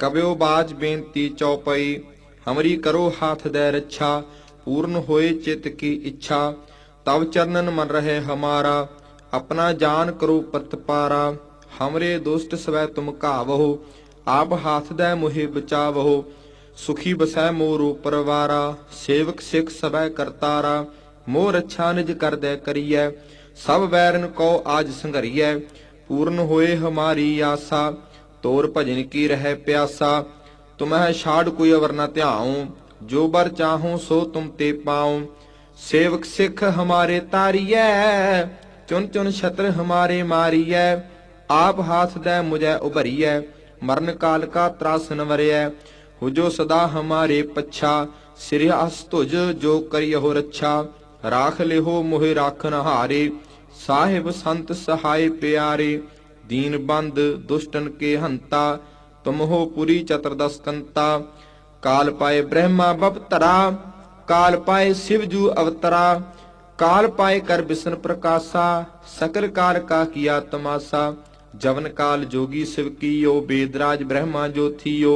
कब्यो बाज बेनती चौपई, हमरी करो हाथ दे रक्षा। पूर्ण होए चित्त की इच्छा, तब चरणन मन रहे हमारा। अपना जान करो प्रतिपारा, हमरे दुष्ट सवै तुम कावहो। आप हाथ दे मुहे बचावहो, सुखी बसै मोरो परवारा। सेवक सिख सवै करतारा, मोह रक्षा निज कर दे करियै। सब बैरन को आज संघरियै, पूर्ण होए हमारी आसा। तोर भजन की रह प्यासा, तुम्हें छाड़ कोई अवर न ध्याऊं। जो बर चाहूं सो तुम ते पाऊं। सेवक सिख हमारे तारियै, चुन चुन छत्र हमारे मारियै। आप हाथ दे मुझे उभरियै, मरण काल का त्रासन वरियै। हो जो सदा हमारे पच्छा, सिर अस तुझ जो करियहो रक्षा। राख लिहो मोहि राखन हारे, साहिब संत सहाय प्यारे। दीन बंद दुष्टन के हंता, तुम हो पुरी चतुर्दश कंता। काल पाए ब्रह्मा बपतरा, काल पाए शिवजू अवतरा। काल पाए कर बिसन प्रकाशा, सकल काल का किया तमाशा। जवन काल जोगी शिव कीयो, वेदराज ब्रह्मा जो थियो।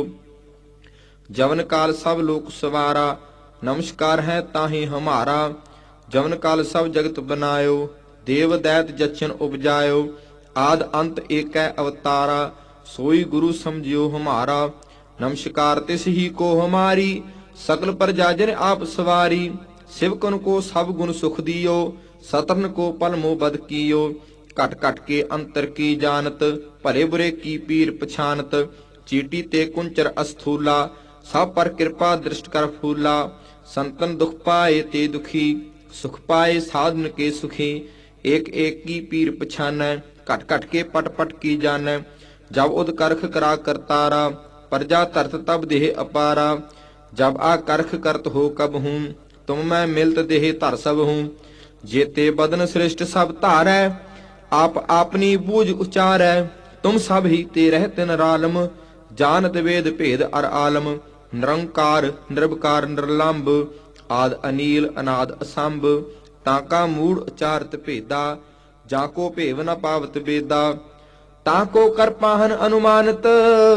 जवन काल सब लोक सवारा, नमस्कार है ताहि हमारा। जवन काल सब जगत बनायो, देव दैत जचन उपजायो। आद अंत एकै अवतारा, सोई गुरु समझियो हमारा। नमस्कार तिस ही को हमारी, सकल प्रजा जन आप सवारी। शिवकन को सब गुण सुख दियो, सतरन को पल मोह बद कियो। घट घट के अंतर की जानत, भले बुरे की पीर पछानत। चीटी ते कुंचर अस्थूला, सब पर कृपा दृष्ट कर फूला। संतन दुख पाए ते दुखी, सुख पाए साधन के सुखी। एक एक की पीर पछानै, घट घट के पट पट की जानै। जब उद करख करा करतारा, प्रजा धरत तब देह अपारा। जब आ करख करत हो कब हूँ, तुम मैं मिलत देह धर सब हूँ। जेते बदन श्रेष्ठ सब धारै, आप आपनी बूझ उचारै। तुम सब ही ते रहते निरालम, जानत वेद भेद अर आलम। निरंकार निर्विकार निर्लंब, आद अनील अनाद असंभ। ताका मूढ़ उचारत भेदा, जाको भेव न पावत बेदा। ताको कर पाहन अनुमानत,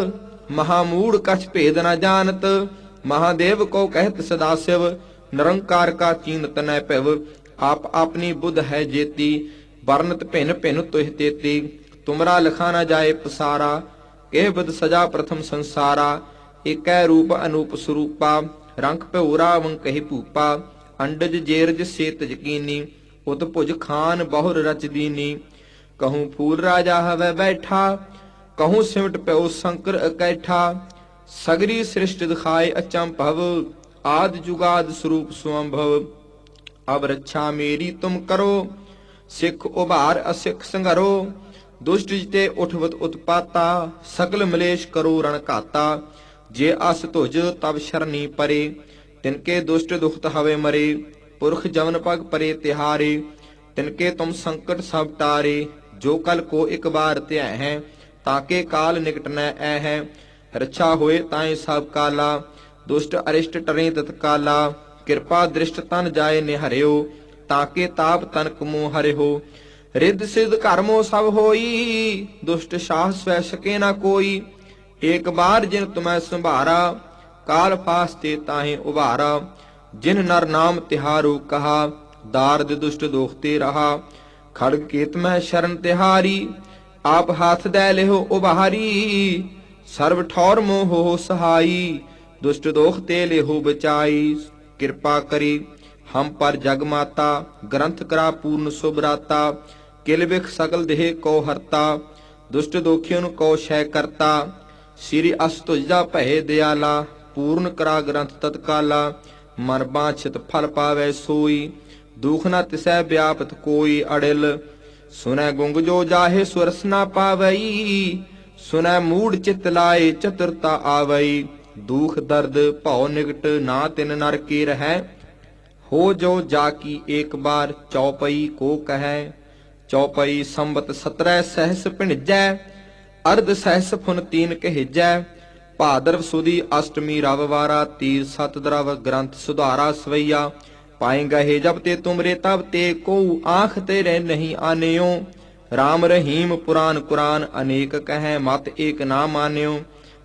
महामूढ़ कछ भेद न जानत। महादेव को कहत सदाशिव, निरंकार का चीनत न पिव। आप अपनी बुध है जेती, वर्णत भिन्न भिन्न तुह तेती। तुमरा लिखा न जाए पसारा, कह बुध सजा प्रथम संसारा। एकै रूप अनूप स्वरूपा, रंख भौरा वं कही भूपा। अंडज जेरज सेत यकीनी, उत भुज खान बहुर रच दीनी। कहूँ फूल राजा हवै बैठा, कहूँ सिमट प्यो शंकर इकैठा। सगरी सृष्टि दिखाए अचंभव, आद जुगाद स्वरूप स्वंभव। अब रक्षा मेरी तुम करो, सिख उभार असिख संघरो। दुष्ट जिते उठवत उत्पाता, सकल मलेश करो रण घाता। जे अस तुझ तब शरणी परे, तिनके दुष्ट दुखत हवे मरे। पुरख जवन पग परे तिहारे, तिनके तुम संकट सब टारे। जो कल को एक बार त्याह है, ताके काल निकट न ऐ। रक्षा होए ताए सब काला, दुष्ट अरिष्ट टरे तत्काला। कृपा दृष्ट तन जाए निहरियो, ताके ताप तनक मुँह हरिहो। रिद्ध सिद्ध कर्मो सब होई, दुष्ट साहस स्वै सके न कोई। एक बार जिन तुम्हें संभारा, काल फास्ते ताहे उभारा। जिन नर नाम तिहारो कहा, दार्द दुष्ट दोखते रहा। खड़ग केत में शरण तिहारी, आप हाथ दे लेहो उभारी। सर्व ठौर मोह हो सहाई, दुष्ट दोख ते लेहो बचाई। कृपा करी हम पर जग माता, ग्रंथ करा पूर्ण सुभराता। किल बिख सकल देह को हरता, दुष्ट दोखियन को क्षय करता। श्री अस तुझा भय दयाला, पूर्ण करा ग्रंथ तत्काला। मन बांछित फल पावै सोई, दुख न तिसै व्यापत कोई अड़िल। सुनै गुंग जो जाहे सुरस न पावई, सुनै मूढ़ चित लाए चतुरता आवई। दुख दर्द भौ निकट ना तिन नर के रहै, हो जो जाकी एक बार चौपई को कहै। चौपई संबत 17 सहस पिणजै, अर्ध सहस फुन तीन कहिजै। भादरव सुदी अष्टमी रविवारा, तीर सत द्रव ग्रंथ सुधारा सवैया। पाए गहे जब ते तुमरे तब ते, को आंख तेरे नहीं आनेयो। राम रहीम पुराण कुरान, अनेक कहें मत एक ना मान्यो।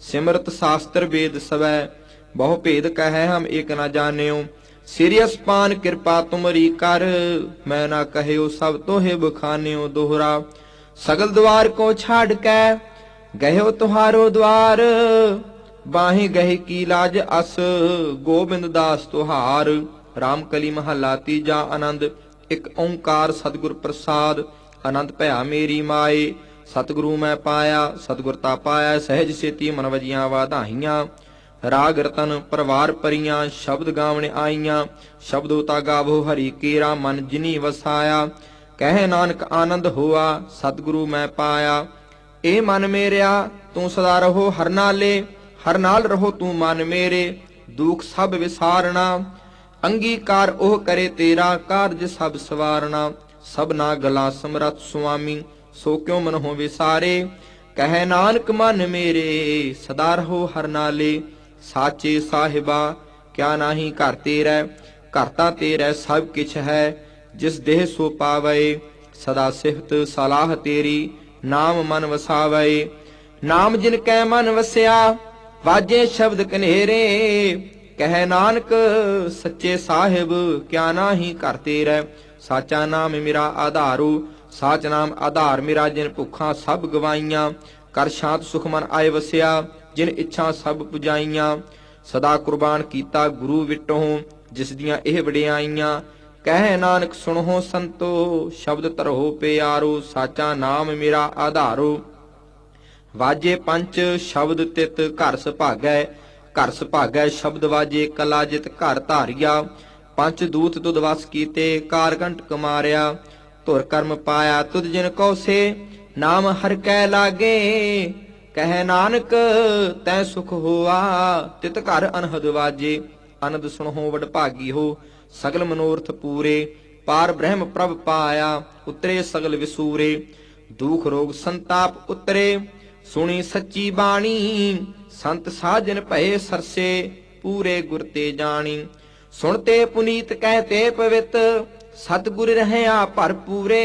सिमरत शास्त्र वेद सवै बहु भेद कहे हम एक न जान्यो। श्री अस्पान कृपा तुमरी कर मैं ना कहयो सब तोहे बखान्यो। दोहरा सगल द्वार को छाड़ कै गयो तुहारो द्वार बाहि गहे की लाज अस गोबिंद दास तुहार। रामकली महला तीजा आनंद एक ओंकार सतगुर प्रसाद। आनंद भया मेरी माए सतगुरु मैं पाया सतगुरता पाया सहज सेती मन वजियां वाधाइयां। राग रतन परवार परियां शब्द गावण आईयां। शब्दो ता गावो हरि केरा मन जिनी वसाया। कह नानक आनंद होआ सतगुरु मैं पाया। ए मन मेरिया तू सदा रहो हर नाले हर नाल रहो तू मन मेरे दुख सब विसारना। अंगीकार ओह करे तेरा कारज सब सवारना। सबना गला समरथ स्वामी सो क्यों मन हो विसारे। कह नानक मन मेरे सदा रहो हर नाले। साचे साहिबा क्या नाही घर तेरै घर तां तेरै सब किछ है। जिस देह सो पावै सदा सिफत सलाह तेरी नाम मन वसावै। नाम जिन कै मन वसिया वाजे शब्द कनेरे। कह नानक सच्चे साहिब क्या नाही घर तेरै। साचा नाम मेरा आधारो साच नाम आधार मेरा। जिन भुखा सब गवाइयां कर शांत सुख मन आए वसिया। जिन इच्छा सब पुजाइयां सदा कुर्बान कीता गुरु विटों। जिस दियां एह वडियाइयां कह नानक सुनहो संतो शब्द तरहो प्यारो। साचा नाम मेरा आधारो वाजे पंच शब्द तित घर सुभागै। घर सुभागै शब्द वाजे कला जित घर धारिया। पंच दूत तुद वस कीते कारकंटक मारिया। धुर कर्म पाया तुद जिन कौ से नाम हर कै लागे। कह नानक तै सुख होआ तित घर अनहद वाजे। अनद सुनहो वड भागी हो सगल मनोरथ पूरे। पार ब्रह्म प्रभ पाया उतरे सगल विसूरे। दुख रोग संताप उतरे सुनी सच्ची बाणी। संत साजन भये सरसे पूरे गुर ते जानी। सुनते पुनीत कहते पवित सतगुर रहया भरपूरे।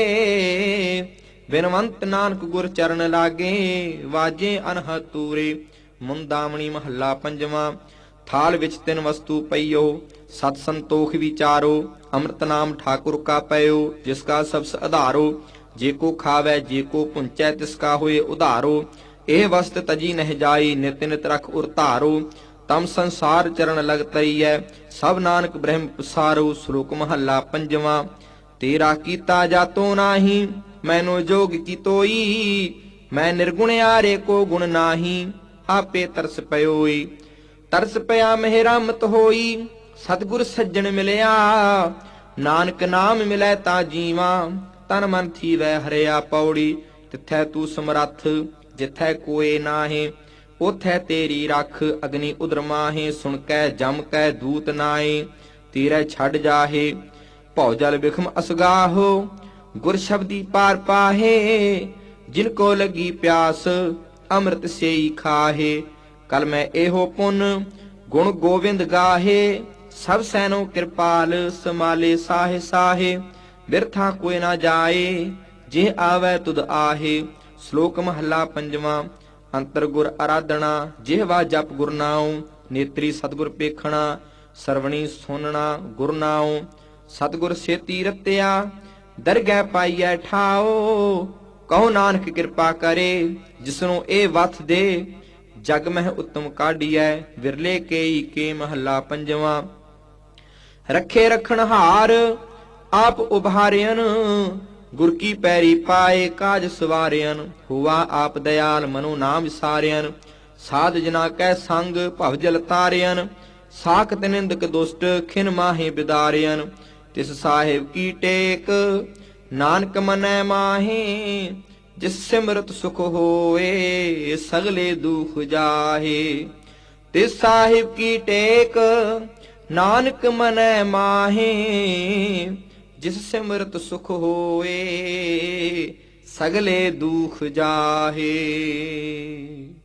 बिनवंत नानक गुर चरण लागे वाजे अनहद तूरे। मुंदामणी महला पंजवा थाल विच तिन वस्तु पइयो सत संतोख विचारो। अमृत नाम ठाकुर का पयो जिसका सबस आधारो। जे को खावै जे को पुंचै तिसका होए उधारो। एह वस्त तजी नह जाई नित नित रख उरतारो। तम संसार चरण लग तरीयै सब नानक ब्रह्म पसारो। श्लोक महला पंजवा तेरा कीता जातो नाही मैनो जोग की तोई। मैं निर्गुण आरे को गुण नाही आपे तरस पयोई। तरस पया मेहरामत होई सतगुर सज्जन मिलया। नानक नाम मिलै ता जीवा तन मन थी वै हरिया। पौड़ी तिथै तू समरथ जिथै कोय नाहे ओथै तेरी रख। अग्नि उदर माहे सुन कै जम कै दूत नाए। तेरै छड़ जाहे भौ जल बिखम असगाहो। गुर शब्दी पार पाहे जिनको लगी प्यास अमृत सेई खाहे। कल मैं एहो पुन गुण गोविंद गाहे। सब सैनो कृपाल समाले साहे साहे। बिरथा कोई ना जाए जे आवे तुद आहे। श्लोक महला पंजवा अंतर गुर आराधना जिहवा जप गुर नाउ। नेत्री सतगुर पेखना सरवणी सुनना गुर नाउ। सतगुर सेती रत्या दरगह पाइयै ठाओ। कहो नानक कृपा करे जिसनों ए वथ दे। जग मह उत्तम काढ़ियै विरले केई के महला पंजवा। रखे रखन हार आप उभारियन गुर की पैरी पाए काज सवारियन। हुआ आप दयाल मनो नाम विसारियन। साध जना कै संग भवजल तारियन। साखत निंदक दुष्ट खिन माहे बिदारियन। तिस साहिब की टेक नानक मनै माहे। जिस सिमरत सुख होए सगले दुख जाहे। तिस साहिब की टेक नानक मनै माहे। जिस सिमरत सुख होए सगले दुख जाहे।